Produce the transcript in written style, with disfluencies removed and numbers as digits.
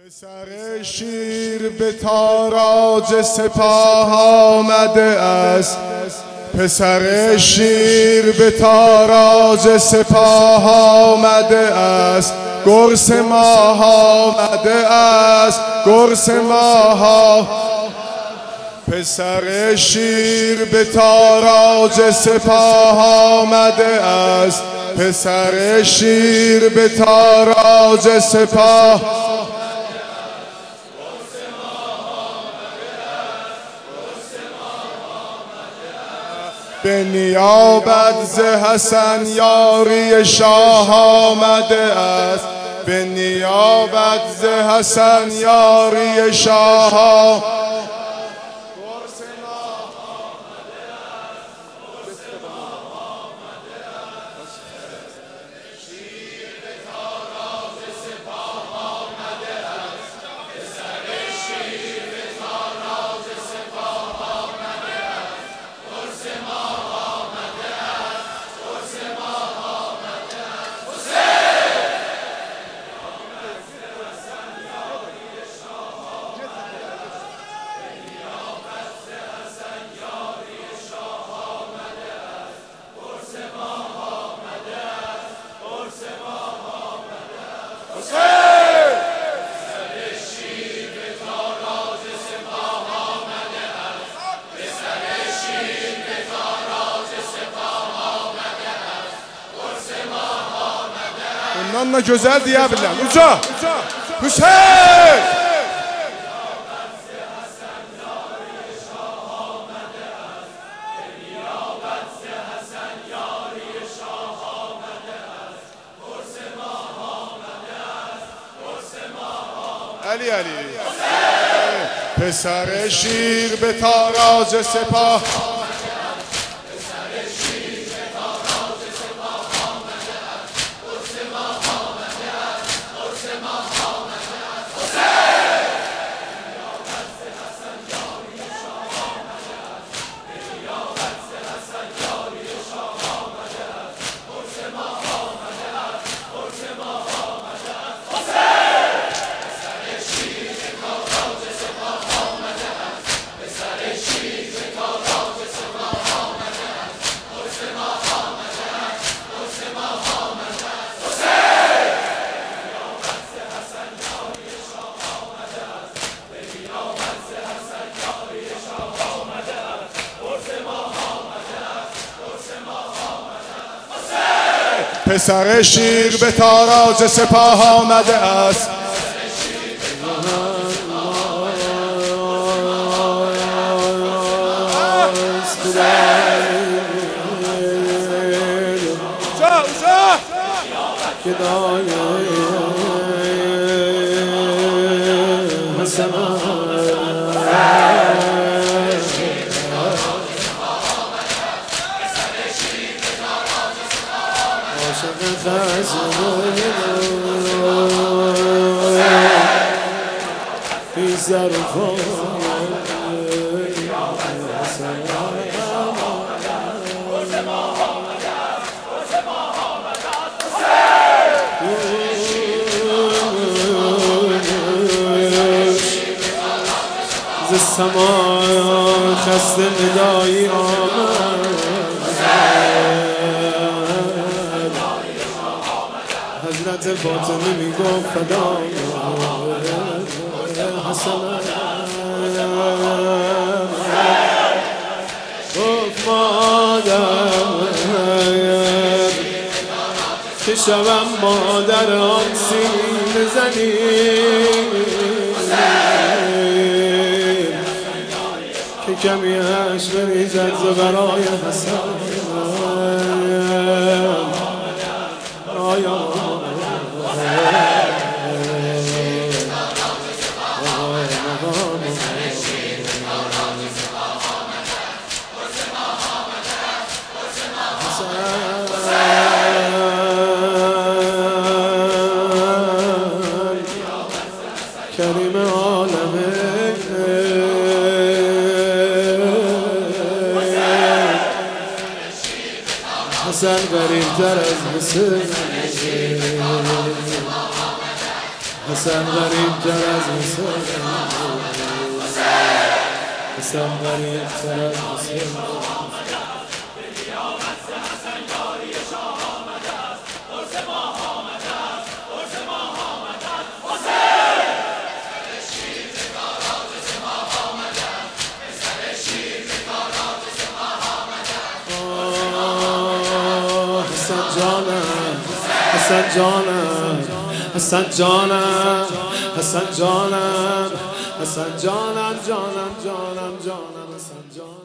پسر شیر به تاراج سپاه آمده است. پسر شیر به تاراج سپاه آمده است. گرس ماه آمده است. گرس ماه. پسر شیر به تاراج سپاه آمده است. پسر شیر به تاراج سپاه به نیابت ز حسن یاری شاه آمده است. به نیابت ز حسن یاری شاه Bundan da güzel diyebilirler. Uca! Hüseyin! Ali Ali. پسر شیر به تاراج سپاه پسر شیر به تاراج سپاه آمده است. ز سما خسته ندایی آمد. حضرت فاطمه میگفت فدا حسن گفت مادر که شوم مادر آن سینه زنی که کمی اش بریزد ز برای حسن. آیا کریم عالمه حسن غریب تر از حسین حسن غریب تر از حسین، حسن غریب تر از حسین. حسن جانم، حسن جانم، حسن جانم، حسن جانم، جانم جانم جانم، حسن جانم.